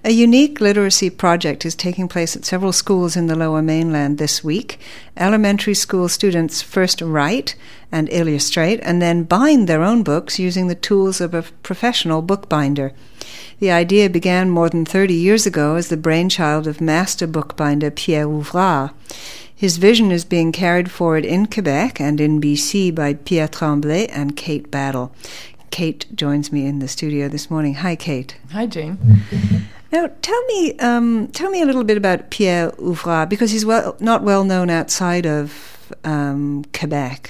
A unique literacy project is taking place at several schools in the Lower Mainland this week. Elementary school students first write and illustrate and then bind their own books using the tools of a professional bookbinder. The idea began more than 30 years ago as the brainchild of master bookbinder Pierre Ouvrard. His vision is being carried forward in Quebec and in BC by Pierre Tremblay and Kate Battle. Kate joins me in the studio this morning. Hi, Kate. Hi, Jane. Now, tell me a little bit about Pierre Ouvrard, because he's not well known outside of Quebec.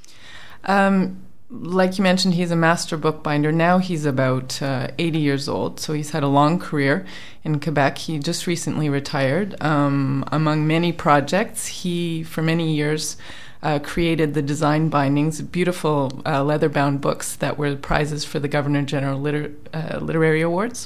Like you mentioned, he's a master bookbinder. Now he's about 80 years old, so he's had a long career in Quebec. He just recently retired. Among many projects, he, for many years, created the design bindings, beautiful leather-bound books that were prizes for the Governor General Literary Awards.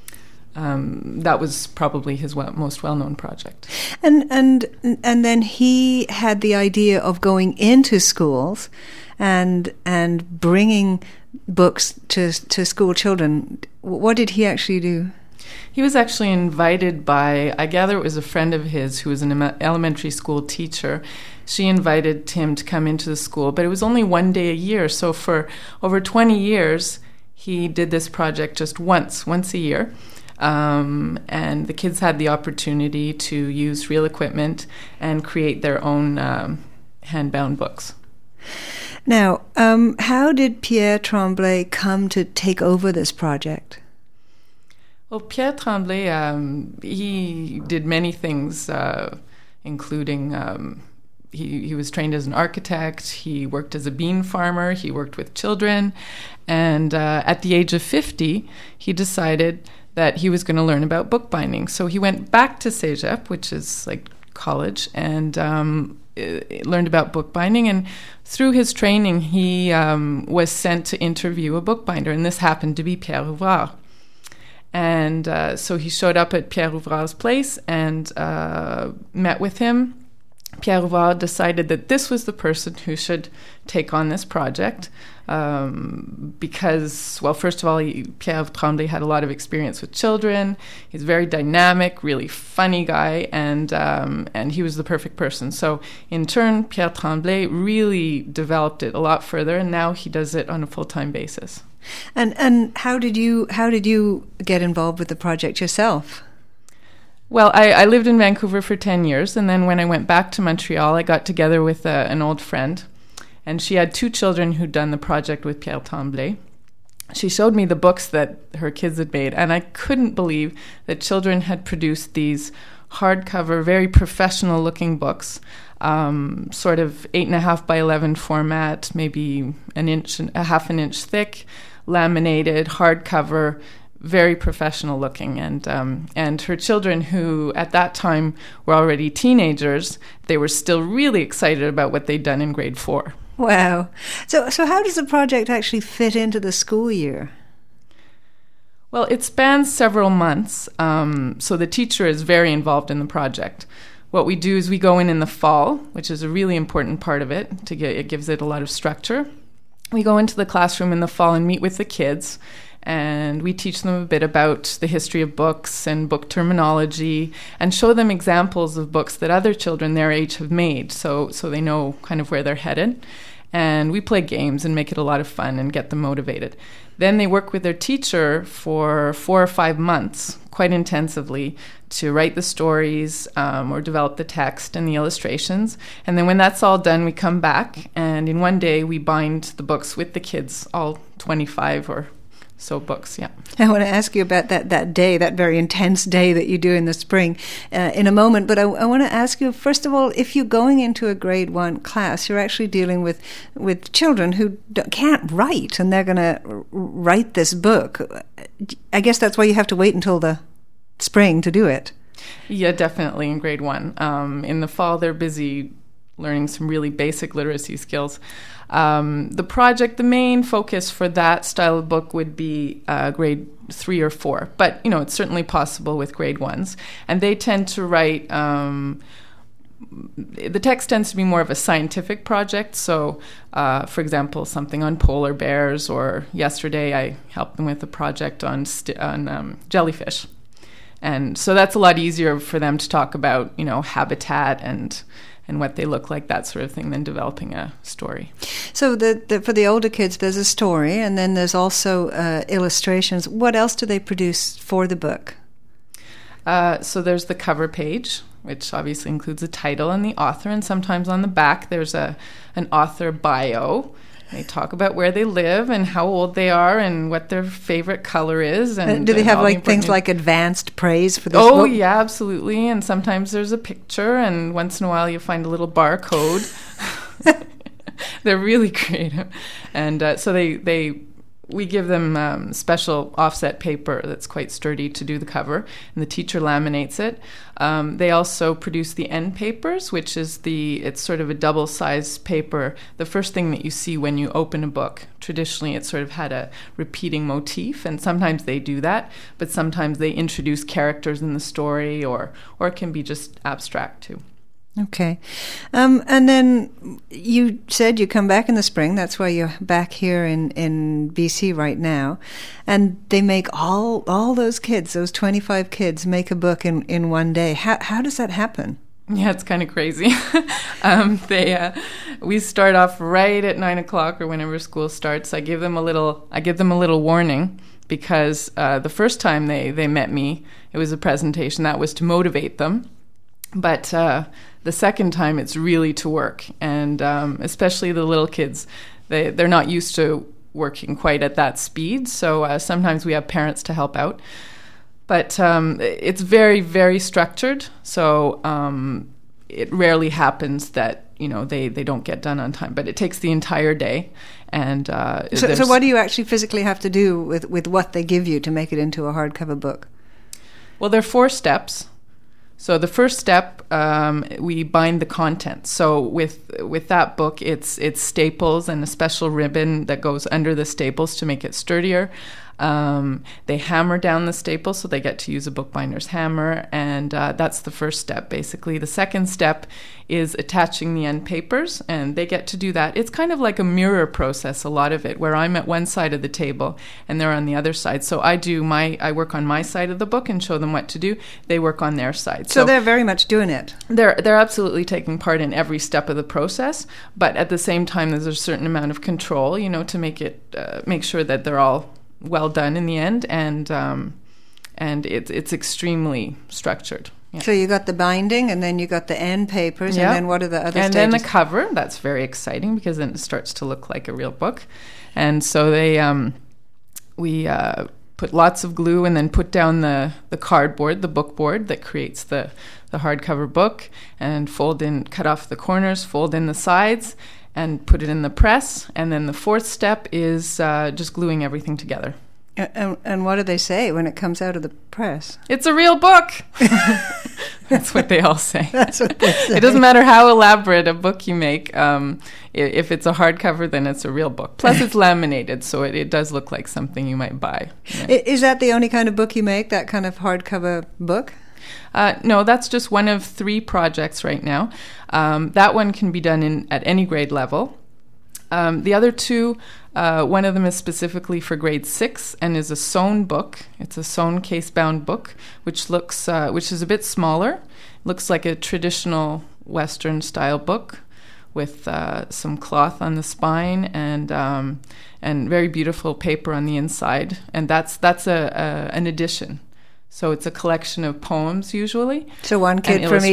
That was probably his most well-known project. And then he had the idea of going into schools and bringing books to school children. What did he actually do? He was actually invited by, I gather it was a friend of his who was an elementary school teacher. She invited him to come into the school, but it was only one day a year. So for over 20 years, he did this project just once a year. And the kids had the opportunity to use real equipment and create their own hand-bound books. Now, how did Pierre Tremblay come to take over this project? Well, Pierre Tremblay, he did many things, including he was trained as an architect, he worked as a bean farmer, he worked with children, and at the age of 50, he decided that he was going to learn about bookbinding. So he went back to Cégep, which is like college, and learned about bookbinding. And through his training, he was sent to interview a bookbinder, and this happened to be Pierre Ouvrard. And so he showed up at Pierre Ouvrard's place and met with him. Pierre Ouvrard decided that this was the person who should take on this project because, well, first of all, Pierre Tremblay had a lot of experience with children. He's a very dynamic, really funny guy, and he was the perfect person. So in turn, Pierre Tremblay really developed it a lot further, and now he does it on a full-time basis. And how did you get involved with the project yourself? Well, I lived in Vancouver for 10 years, and then when I went back to Montreal, I got together with an old friend, and she had 2 children who'd done the project with Pierre Tremblay. She showed me the books that her kids had made, and I couldn't believe that children had produced these hardcover, very professional-looking books, sort of 8.5 by 11 format, maybe a half an inch thick, laminated, hardcover, very professional looking, and her children, who at that time were already teenagers, they were still really excited about what they'd done in grade 4. Wow. So how does the project actually fit into the school year? Well, it spans several months, so the teacher is very involved in the project. What we do is we go in the fall, which is a really important part of it. It gives it a lot of structure. We go into the classroom in the fall and meet with the kids, and we teach them a bit about the history of books and book terminology and show them examples of books that other children their age have made, so they know kind of where they're headed. And we play games and make it a lot of fun and get them motivated. Then they work with their teacher for 4 or 5 months, quite intensively, to write the stories or develop the text and the illustrations. And then when that's all done, we come back, and in one day we bind the books with the kids, all 25 or so books, yeah. I want to ask you about that day, that very intense day that you do in the spring in a moment. But I want to ask you, first of all, if you're going into a grade 1 class, you're actually dealing with children who can't write, and they're going to write this book. I guess that's why you have to wait until the spring to do it. Yeah, definitely in grade 1. In the fall, they're busy learning some really basic literacy skills. The main focus for that style of book would be grade 3 or 4. But, it's certainly possible with grade 1s. And they tend to write, the text tends to be more of a scientific project. So, for example, something on polar bears, or yesterday I helped them with a project on jellyfish. And so that's a lot easier for them to talk about, habitat and what they look like, that sort of thing, than developing a story. So for the older kids, there's a story, and then there's also illustrations. What else do they produce for the book? So there's the cover page, which obviously includes a title and the author, and sometimes on the back there's an author bio. They talk about where they live and how old they are and what their favorite color is. And do they have things like advanced praise for this book? Oh, yeah, absolutely. And sometimes there's a picture, and once in a while you find a little barcode. They're really creative. And so we give them special offset paper that's quite sturdy to do the cover, and the teacher laminates it. They also produce the end papers, which is it's sort of a double-sized paper. The first thing that you see when you open a book, traditionally it sort of had a repeating motif, and sometimes they do that, but sometimes they introduce characters in the story, or it can be just abstract too. Okay. And then you said you come back in the spring. That's why you're back here in BC right now. And they make all those kids, those 25 kids, make a book in one day. How does that happen? Yeah, it's kind of crazy. We start off right at 9:00 or whenever school starts. I give them a little warning, because the first time they met me, it was a presentation that was to motivate them. But the second time, it's really to work, and especially the little kids, they're not used to working quite at that speed. So sometimes we have parents to help out, but it's very, very structured. So it rarely happens that they don't get done on time, but it takes the entire day. And so what do you actually physically have to do with what they give you to make it into a hardcover book? Well, there are 4 steps. So the first step, we bind the contents. So with that book, it's staples and a special ribbon that goes under the staples to make it sturdier. They hammer down the staples, so they get to use a bookbinder's hammer, and that's the first step, basically. The second step is attaching the end papers, and they get to do that. It's kind of like a mirror process, a lot of it, where I'm at one side of the table and they're on the other side. So I work on my side of the book and show them what to do. They work on their side. So they're very much doing it. They're absolutely taking part in every step of the process, but at the same time, there's a certain amount of control, to make sure that they're all well done in the end, and it's extremely structured. Yeah. So you got the binding, and then you got the end papers, yeah. And then what are the other and stages? Then the cover. That's very exciting, because then it starts to look like a real book. And so we put lots of glue, and then put down the cardboard, the book board that creates the hardcover book, and cut off the corners, fold in the sides, and put it in the press. And then the fourth step is just gluing everything together. And what do they say when it comes out of the press? It's a real book! That's what they all say. That's what they say. It doesn't matter how elaborate a book you make. If it's a hardcover, then it's a real book. Plus, it's laminated, so it does look like something you might buy. Yeah. Is that the only kind of book you make, that kind of hardcover book? No, that's just one of 3 projects right now. That one can be done at any grade level. The other 2, one of them is specifically for grade 6 and is a sewn book. It's a sewn case-bound book, which is a bit smaller. Looks like a traditional Western-style book with some cloth on the spine and very beautiful paper on the inside. And that's an edition. So it's a collection of poems usually. So one kid from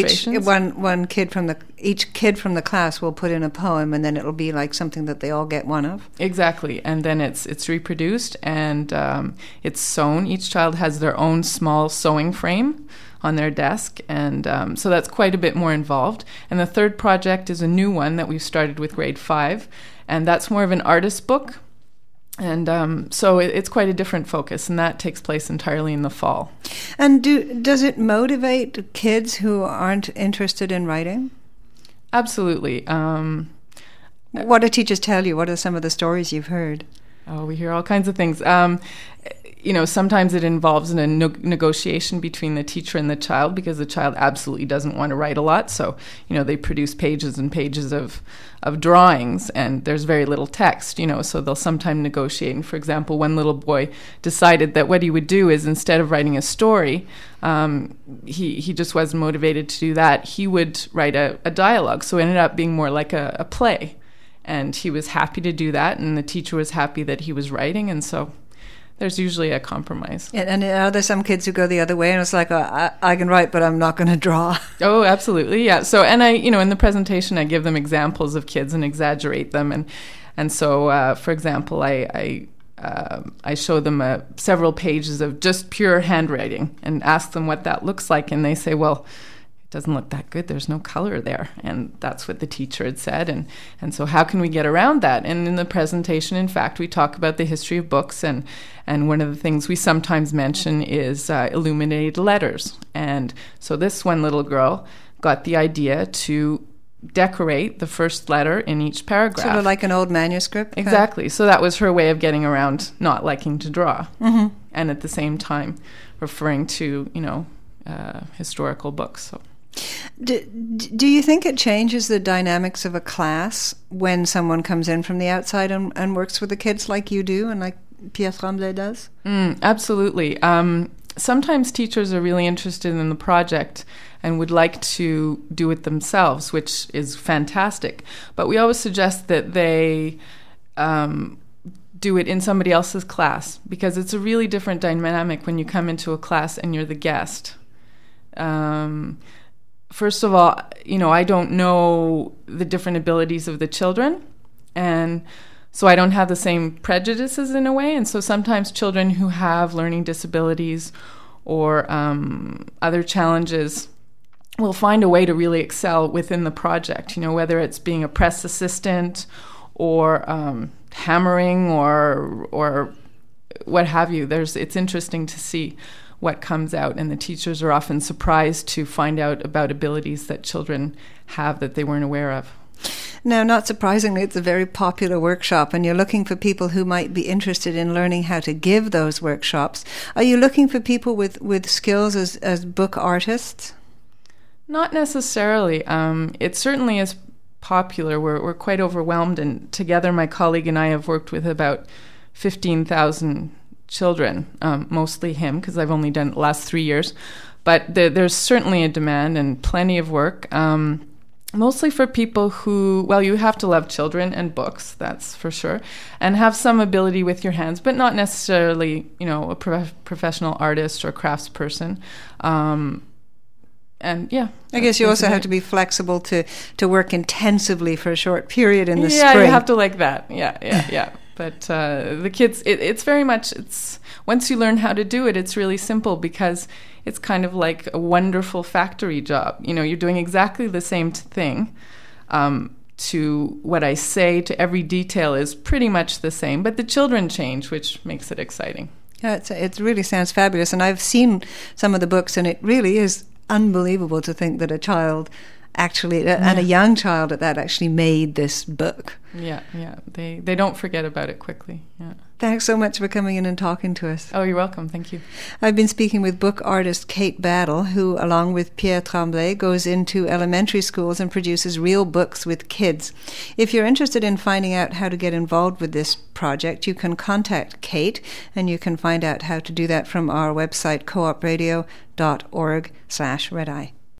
each kid from the class will put in a poem, and then it'll be like something that they all get one of. Exactly, and then it's reproduced and it's sewn. Each child has their own small sewing frame on their desk, and so that's quite a bit more involved. And the third project is a new one that we've started with grade 5, and that's more of an artist book. And so it's quite a different focus, and that takes place entirely in the fall. And does it motivate kids who aren't interested in writing? Absolutely. What do teachers tell you? What are some of the stories you've heard? Oh, we hear all kinds of things. sometimes it involves a negotiation between the teacher and the child, because the child absolutely doesn't want to write a lot. So, they produce pages and pages of drawings, and there's very little text, so they'll sometimes negotiate. And for example, one little boy decided that what he would do is, instead of writing a story, he just wasn't motivated to do that. He would write a dialogue. So it ended up being more like a play. And he was happy to do that, and the teacher was happy that he was writing, and so there's usually a compromise. And are there some kids who go the other way and it's like, I can write, but I'm not going to draw? Oh, absolutely, yeah. So, and I, in the presentation, I give them examples of kids and exaggerate them. And so, for example, I show them several pages of just pure handwriting and ask them what that looks like. And they say, well, doesn't look that good. There's no color there. And that's what the teacher had said. And so how can we get around that? And in the presentation, in fact, we talk about the history of books. And one of the things we sometimes mention is illuminated letters. And so this one little girl got the idea to decorate the first letter in each paragraph. Sort of like an old manuscript? Exactly. So that was her way of getting around not liking to draw. Mm-hmm. And at the same time referring to, historical books. So. Do you think it changes the dynamics of a class when someone comes in from the outside and works with the kids like you do and like Pierre Tremblay does? Absolutely. Sometimes teachers are really interested in the project and would like to do it themselves, which is fantastic. But we always suggest that they do it in somebody else's class, because it's a really different dynamic when you come into a class and you're the guest. First of all, I don't know the different abilities of the children, and so I don't have the same prejudices in a way. And so sometimes children who have learning disabilities or other challenges will find a way to really excel within the project, whether it's being a press assistant or hammering or what have you. It's interesting to see what comes out, and the teachers are often surprised to find out about abilities that children have that they weren't aware of. Now, not surprisingly, it's a very popular workshop, and you're looking for people who might be interested in learning how to give those workshops. Are you looking for people with skills as book artists? Not necessarily. It certainly is popular. We're quite overwhelmed, and together my colleague and I have worked with about 15,000 children, mostly him, because I've only done it the last 3 years. But there's certainly a demand and plenty of work, mostly for people who, you have to love children and books, that's for sure, and have some ability with your hands, but not necessarily, a professional artist or craftsperson. And yeah, I guess you also have to be flexible to work intensively for a short period in the spring. Yeah, you have to like that. Yeah. But the kids, it's very much, once you learn how to do it, it's really simple, because it's kind of like a wonderful factory job. You're doing exactly the same thing. To what I say, to every detail is pretty much the same, but the children change, which makes it exciting. Yeah, it really sounds fabulous. And I've seen some of the books, and it really is unbelievable to think that a child actually, and a young child at that, actually made this book. Yeah. They don't forget about it quickly. Yeah. Thanks so much for coming in and talking to us. Oh, you're welcome. Thank you. I've been speaking with book artist Kate Battle, who, along with Pierre Tremblay, goes into elementary schools and produces real books with kids. If you're interested in finding out how to get involved with this project, you can contact Kate, and you can find out how to do that from our website, coopradio.org/redeye.